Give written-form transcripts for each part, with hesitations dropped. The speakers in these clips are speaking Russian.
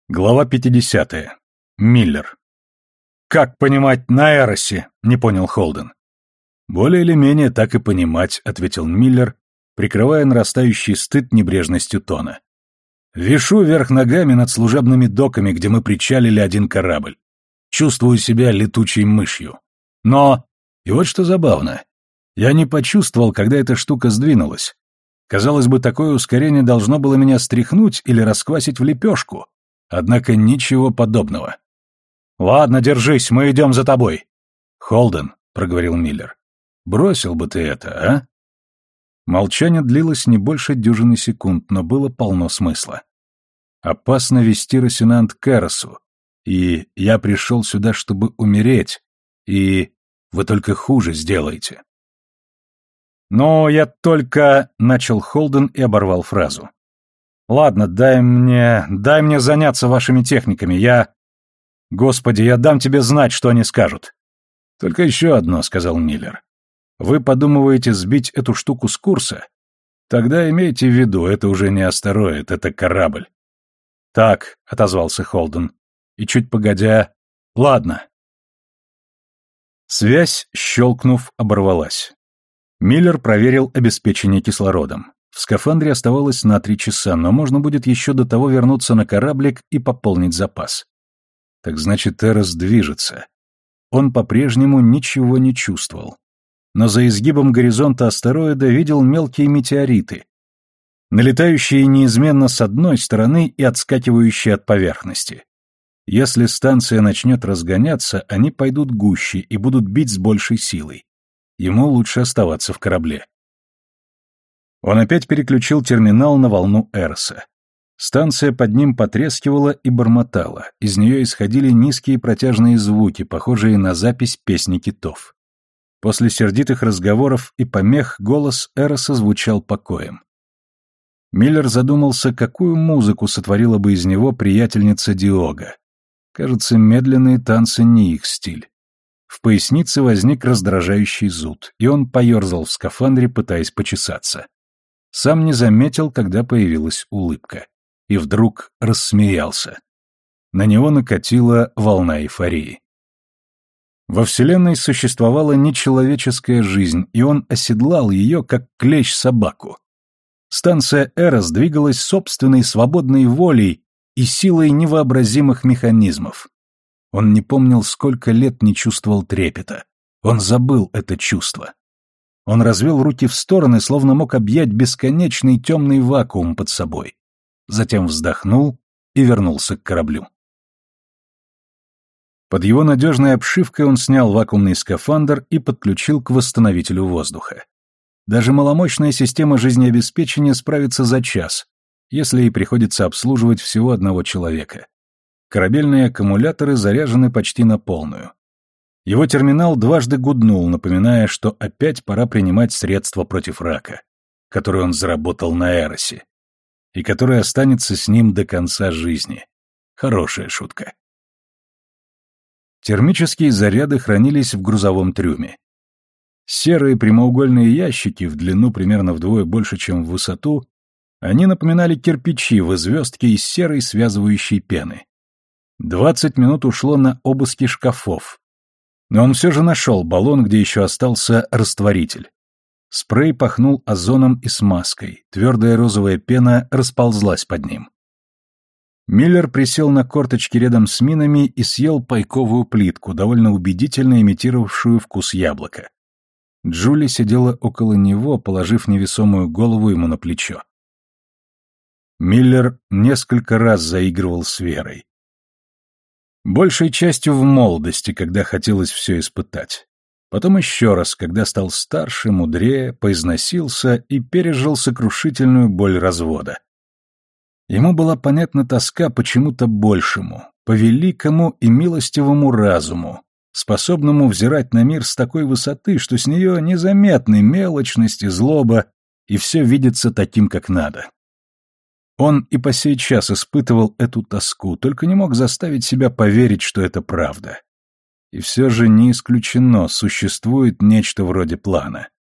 Глава 50. Миллер. «Как понимать на Эросе?» — не понял Холден. «Более или менее так и понимать», — ответил Миллер, прикрывая нарастающий стыд небрежностью тона. «Вишу вверх ногами над служебными доками, где мы причалили один корабль. Чувствую себя летучей мышью. Но... И вот что забавно. Я не почувствовал, когда эта штука сдвинулась. Казалось бы, такое ускорение должно было меня стряхнуть или расквасить в лепешку. Однако ничего подобного. «Ладно, держись, мы идем за тобой». «Холден», — проговорил Миллер, — «бросил бы ты это, а?» Молчание длилось не больше дюжины секунд, но было полно смысла. «Опасно вести Росинант к Эросу, и я пришел сюда, чтобы умереть, и вы только хуже сделаете». «Но я только...» — начал Холден и оборвал фразу. «Ладно, дай мне заняться вашими техниками, Господи, я дам тебе знать, что они скажут». «Только еще одно», — сказал Миллер. «Вы подумываете сбить эту штуку с курса? Тогда имейте в виду, это уже не астероид, это корабль». «Так», — отозвался Холден, и чуть погодя... «Ладно». Связь, щелкнув, оборвалась. Миллер проверил обеспечение кислородом. В скафандре оставалось на 3 часа, но можно будет еще до того вернуться на кораблик и пополнить запас. Так значит, Эрос движется. Он по-прежнему ничего не чувствовал. Но за изгибом горизонта астероида видел мелкие метеориты, налетающие неизменно с одной стороны и отскакивающие от поверхности. Если станция начнет разгоняться, они пойдут гуще и будут бить с большей силой. Ему лучше оставаться в корабле. Он опять переключил терминал на волну Эроса. Станция под ним потрескивала и бормотала, из нее исходили низкие протяжные звуки, похожие на запись песни китов. После сердитых разговоров и помех голос Эроса звучал покоем. Миллер задумался, какую музыку сотворила бы из него приятельница Диога. Кажется, медленные танцы не их стиль. В пояснице возник раздражающий зуд, и он поерзал в скафандре, пытаясь почесаться. Сам не заметил, когда появилась улыбка. И вдруг рассмеялся. На него накатила волна эйфории. Во Вселенной существовала нечеловеческая жизнь, и он оседлал ее, как клещ собаку. Станция Эрос двигалась собственной свободной волей и силой невообразимых механизмов. Он не помнил, сколько лет не чувствовал трепета. Он забыл это чувство. Он развел руки в стороны, словно мог объять бесконечный темный вакуум под собой. Затем вздохнул и вернулся к кораблю. Под его надежной обшивкой он снял вакуумный скафандр и подключил к восстановителю воздуха. Даже маломощная система жизнеобеспечения справится за час, если ей приходится обслуживать всего одного человека. Корабельные аккумуляторы заряжены почти на полную. Его терминал дважды гуднул, напоминая, что опять пора принимать средства против рака, которые он заработал на Эросе, и который останется с ним до конца жизни. Хорошая шутка. Термические заряды хранились в грузовом трюме. Серые прямоугольные ящики, в длину примерно вдвое больше, чем в высоту, они напоминали кирпичи в звездке из серой связывающей пены. 20 минут ушло на обыски шкафов. Но он все же нашел баллон, где еще остался растворитель. Спрей пахнул озоном и смазкой, твердая розовая пена расползлась под ним. Миллер присел на корточки рядом с минами и съел пайковую плитку, довольно убедительно имитировавшую вкус яблока. Джули сидела около него, положив невесомую голову ему на плечо. Миллер несколько раз заигрывал с Верой. Большей частью в молодости, когда хотелось все испытать. Потом еще раз, когда стал старше, мудрее, поизносился и пережил сокрушительную боль развода. Ему была понятна тоска по чему-то большему, по великому и милостивому разуму, способному взирать на мир с такой высоты, что с нее незаметны мелочность и злоба, и все видится таким, как надо. Он и по сей час испытывал эту тоску, только не мог заставить себя поверить, что это правда. И все же не исключено, существует нечто вроде плана.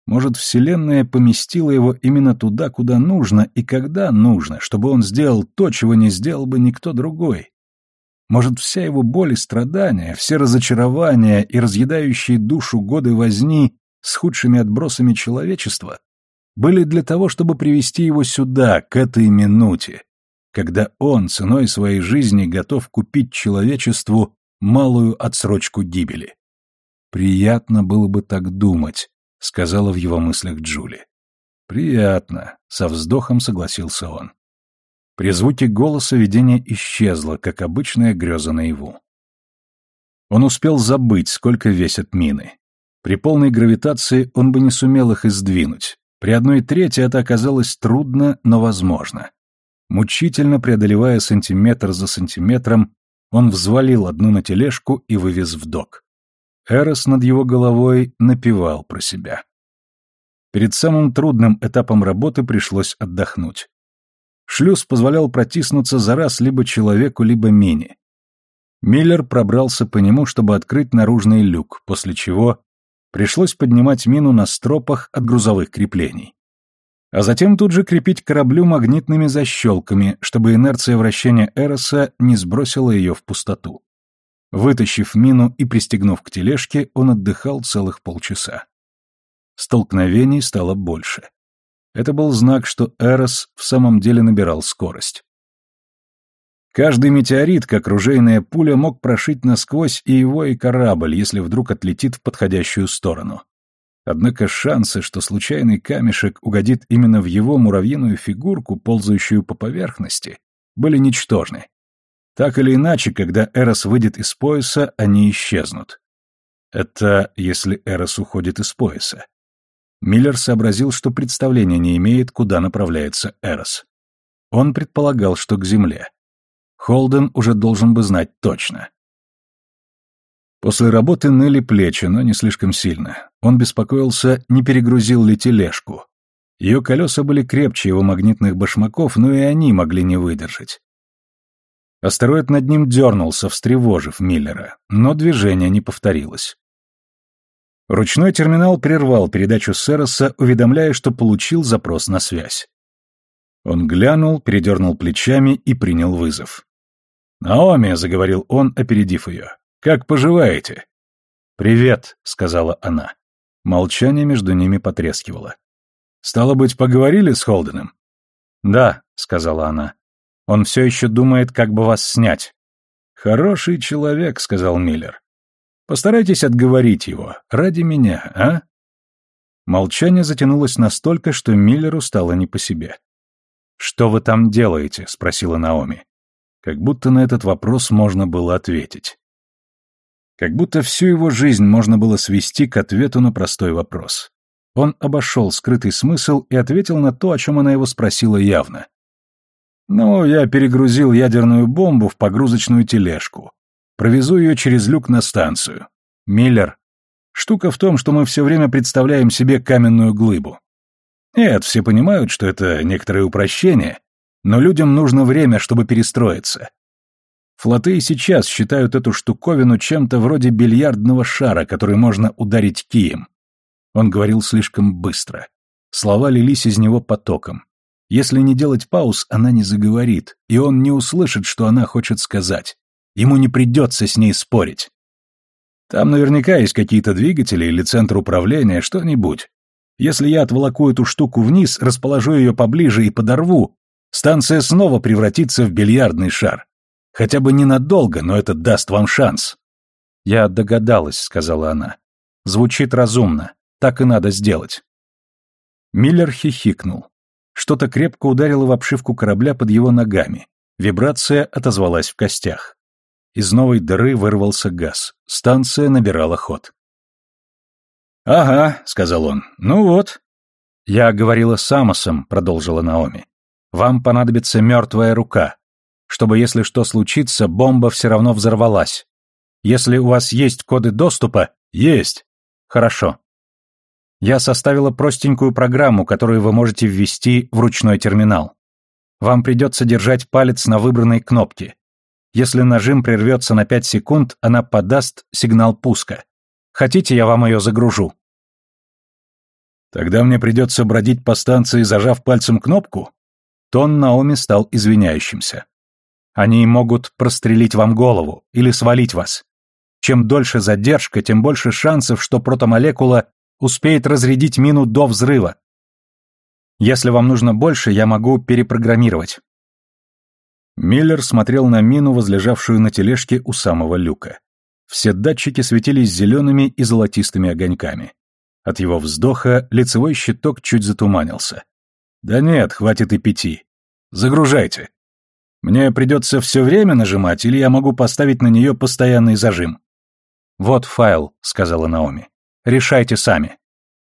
Может, Вселенная поместила его именно туда, куда нужно и когда нужно, чтобы он сделал то, чего не сделал бы никто другой. Может, вся его боль и страдания, все разочарования и разъедающие душу годы возни с худшими отбросами человечества были для того, чтобы привести его сюда, к этой минуте, когда он ценой своей жизни готов купить человечеству малую отсрочку гибели. «Приятно было бы так думать», — сказала в его мыслях Джули. «Приятно», — со вздохом согласился он. При звуке голоса видение исчезло, как обычная греза наяву. Он успел забыть, сколько весят мины. При полной гравитации он бы не сумел их издвинуть. При 1/3 это оказалось трудно, но возможно. Мучительно преодолевая сантиметр за сантиметром, он взвалил одну на тележку и вывез в док. Эрос над его головой напевал про себя. Перед самым трудным этапом работы пришлось отдохнуть. Шлюз позволял протиснуться за раз либо человеку, либо мине. Миллер пробрался по нему, чтобы открыть наружный люк, после чего пришлось поднимать мину на стропах от грузовых креплений. А затем тут же крепить к кораблю магнитными защелками, чтобы инерция вращения Эроса не сбросила ее в пустоту. Вытащив мину и пристегнув к тележке, он отдыхал целых полчаса. Столкновений стало больше. Это был знак, что Эрос в самом деле набирал скорость. Каждый метеорит, как ружейная пуля, мог прошить насквозь и его, и корабль, если вдруг отлетит в подходящую сторону. Однако шансы, что случайный камешек угодит именно в его муравьиную фигурку, ползающую по поверхности, были ничтожны. Так или иначе, когда Эрос выйдет из пояса, они исчезнут. Это если Эрос уходит из пояса. Миллер сообразил, что представления не имеет, куда направляется Эрос. Он предполагал, что к Земле. Холден уже должен бы знать точно. После работы ныли плечи, но не слишком сильно. Он беспокоился, не перегрузил ли тележку. Ее колеса были крепче его магнитных башмаков, но и они могли не выдержать. Астероид над ним дернулся, встревожив Миллера, но движение не повторилось. Ручной терминал прервал передачу с Эроса, уведомляя, что получил запрос на связь. Он глянул, передернул плечами и принял вызов. «Наоми», — заговорил он, опередив ее, — «как поживаете?» «Привет», — сказала она. Молчание между ними потрескивало. «Стало быть, поговорили с Холденом?» «Да», — сказала она. «Он все еще думает, как бы вас снять». «Хороший человек», — сказал Миллер. «Постарайтесь отговорить его. Ради меня, а?» Молчание затянулось настолько, что Миллеру стало не по себе. «Что вы там делаете?» — спросила Наоми. Как будто на этот вопрос можно было ответить. Как будто всю его жизнь можно было свести к ответу на простой вопрос. Он обошел скрытый смысл и ответил на то, о чем она его спросила явно. «Ну, я перегрузил ядерную бомбу в погрузочную тележку. Провезу ее через люк на станцию. Миллер, штука в том, что мы все время представляем себе каменную глыбу. Нет, все понимают, что это некоторое упрощение, но людям нужно время, чтобы перестроиться. Флоты и сейчас считают эту штуковину чем-то вроде бильярдного шара, который можно ударить кием». Он говорил слишком быстро. Слова лились из него потоком. Если не делать пауз, она не заговорит, и он не услышит, что она хочет сказать. Ему не придется с ней спорить. Там наверняка есть какие-то двигатели или центр управления, что-нибудь. Если я отволоку эту штуку вниз, расположу ее поближе и подорву, станция снова превратится в бильярдный шар. Хотя бы ненадолго, но это даст вам шанс. «Я догадалась», — сказала она. «Звучит разумно. Так и надо сделать». Миллер хихикнул. Что-то крепко ударило в обшивку корабля под его ногами. Вибрация отозвалась в костях. Из новой дыры вырвался газ. Станция набирала ход. «Ага», — сказал он, — «ну вот». «Я говорила с Амосом», — продолжила Наоми. «Вам понадобится мертвая рука. Чтобы, если что случится, бомба все равно взорвалась. Если у вас есть коды доступа...» «Есть». «Хорошо. Я составила простенькую программу, которую вы можете ввести в ручной терминал. Вам придется держать палец на выбранной кнопке. Если нажим прервется на 5 секунд, она подаст сигнал пуска. Хотите, я вам ее загружу?» Тогда мне придется бродить по станции, зажав пальцем кнопку? Тон Наоми стал извиняющимся. Они могут прострелить вам голову или свалить вас. Чем дольше задержка, тем больше шансов, что протомолекула успеет разрядить мину до взрыва. Если вам нужно больше, я могу перепрограммировать. Миллер смотрел на мину, возлежавшую на тележке у самого люка. Все датчики светились зелеными и золотистыми огоньками. От его вздоха лицевой щиток чуть затуманился. «Да нет, хватит и 5. Загружайте. Мне придется все время нажимать, или я могу поставить на нее постоянный зажим?» «Вот файл», — сказала Наоми. «Решайте сами».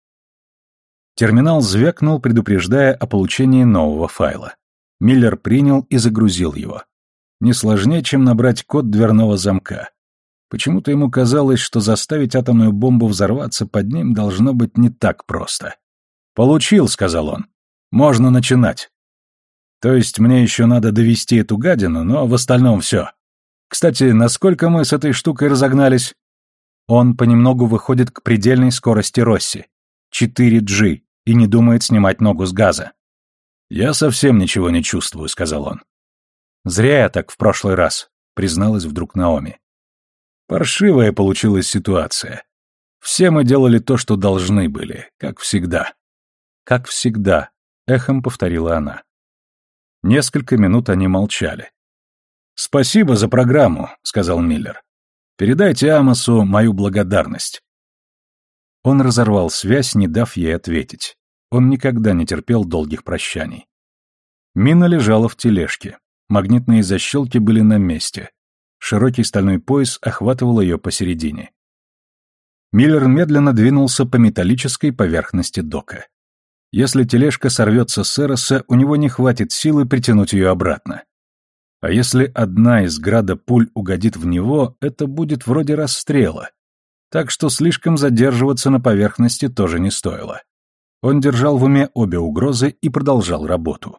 Терминал звякнул, предупреждая о получении нового файла. Миллер принял и загрузил его. Не сложнее, чем набрать код дверного замка. Почему-то ему казалось, что заставить атомную бомбу взорваться под ним должно быть не так просто. «Получил», — сказал он. «Можно начинать». То есть мне еще надо довести эту гадину, но в остальном все. Кстати, насколько мы с этой штукой разогнались? Он понемногу выходит к предельной скорости Росси. 4G, и не думает снимать ногу с газа. «Я совсем ничего не чувствую», — сказал он. «Зря я так в прошлый раз», — призналась вдруг Наоми. Паршивая получилась ситуация. Все мы делали то, что должны были, как всегда. «Как всегда», — эхом повторила она. Несколько минут они молчали. «Спасибо за программу», — сказал Миллер. «Передайте Амосу мою благодарность». Он разорвал связь, не дав ей ответить. Он никогда не терпел долгих прощаний. Мина лежала в тележке. Магнитные защелки были на месте. Широкий стальной пояс охватывал ее посередине. Миллер медленно двинулся по металлической поверхности дока. Если тележка сорвется с Эроса, у него не хватит силы притянуть ее обратно. А если одна из града пуль угодит в него, это будет вроде расстрела. Так что слишком задерживаться на поверхности тоже не стоило. Он держал в уме обе угрозы и продолжал работу.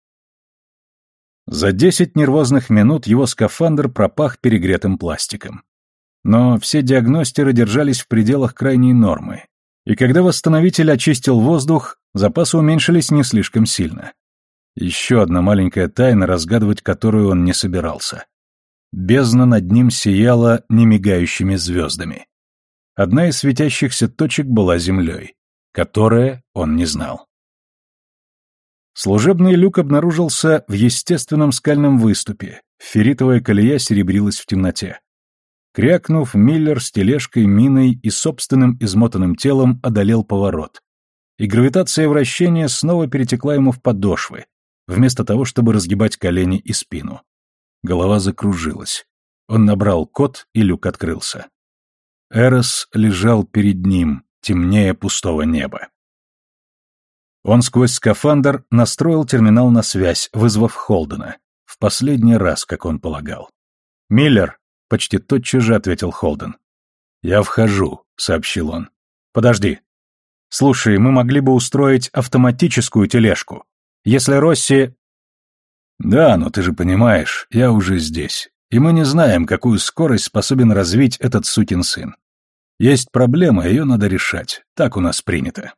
За 10 нервозных минут его скафандр пропах перегретым пластиком. Но все диагностеры держались в пределах крайней нормы, и когда восстановитель очистил воздух, запасы уменьшились не слишком сильно. Еще одна маленькая тайна, разгадывать которую он не собирался. Бездна над ним сияла немигающими звездами. Одна из светящихся точек была землей, которое он не знал. Служебный люк обнаружился в естественном скальном выступе, ферритовая колея серебрилась в темноте. Крякнув, Миллер с тележкой, миной и собственным измотанным телом одолел поворот. И гравитация вращения снова перетекла ему в подошвы, вместо того, чтобы разгибать колени и спину. Голова закружилась. Он набрал код, и люк открылся. Эрос лежал перед ним, темнее пустого неба. Он сквозь скафандр настроил терминал на связь, вызвав Холдена. В последний раз, как он полагал. «Миллер», — почти тотчас же ответил Холден. «Я вхожу», — сообщил он. «Подожди. Слушай, мы могли бы устроить автоматическую тележку. Если Росси...» «Да, но ты же понимаешь, я уже здесь, и мы не знаем, какую скорость способен развить этот сукин сын. Есть проблема, ее надо решать. Так у нас принято».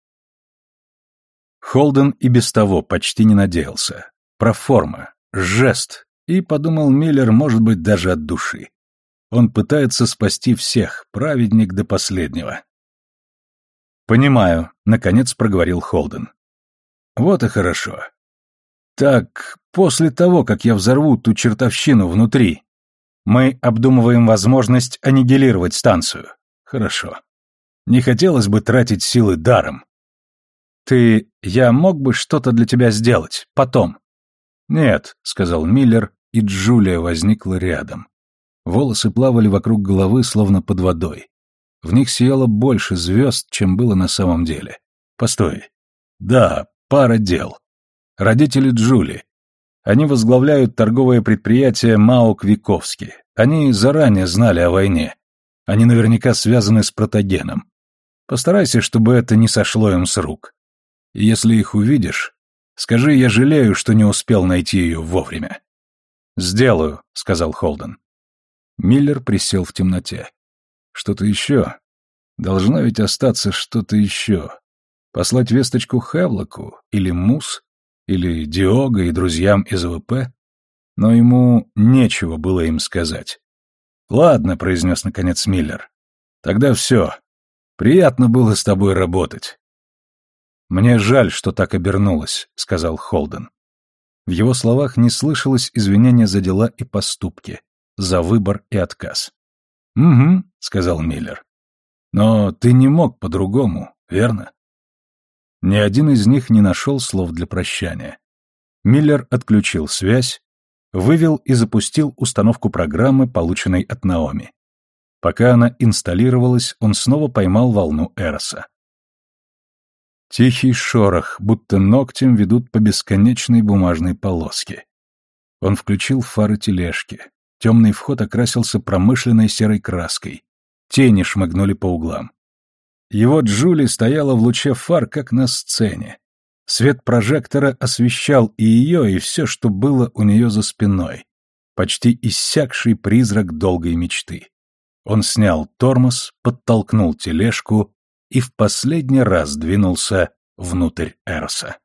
Холден и без того почти не надеялся. Проформа, жест, и, подумал Миллер, может быть, даже от души. Он пытается спасти всех, праведник до последнего. «Понимаю», — наконец проговорил Холден. «Вот и хорошо. Так, после того, как я взорву ту чертовщину внутри, мы обдумываем возможность аннигилировать станцию. Хорошо. Не хотелось бы тратить силы даром. Я мог бы что-то для тебя сделать, потом». «Нет», — сказал Миллер, и Джулия возникла рядом. Волосы плавали вокруг головы, словно под водой. В них сияло больше звезд, чем было на самом деле. «Постой. Да, пара дел. Родители Джули. Они возглавляют торговое предприятие МАО «Квиковски». Они заранее знали о войне. Они наверняка связаны с протогеном. Постарайся, чтобы это не сошло им с рук. И если их увидишь, скажи, я жалею, что не успел найти ее вовремя». «Сделаю», — сказал Холден. Миллер присел в темноте. «Что-то еще? Должно ведь остаться что-то еще. Послать весточку Хевлоку, или Мус, или Диого и друзьям из ВП? Но ему нечего было им сказать. «Ладно», — произнес наконец Миллер. «Тогда все. Приятно было с тобой работать». «Мне жаль, что так обернулось», — сказал Холден. В его словах не слышалось извинения за дела и поступки, за выбор и отказ. «Угу», — сказал Миллер. «Но ты не мог по-другому, верно?» Ни один из них не нашел слов для прощания. Миллер отключил связь, вывел и запустил установку программы, полученной от Наоми. Пока она инсталлировалась, он снова поймал волну Эроса. Тихий шорох, будто ногтем ведут по бесконечной бумажной полоске. Он включил фары тележки. Темный вход окрасился промышленной серой краской. Тени шмыгнули по углам. Его Джули стояла в луче фар, как на сцене. Свет прожектора освещал и ее, и все, что было у нее за спиной. Почти иссякший призрак долгой мечты. Он снял тормоз, подтолкнул тележку и в последний раз двинулся внутрь Эроса.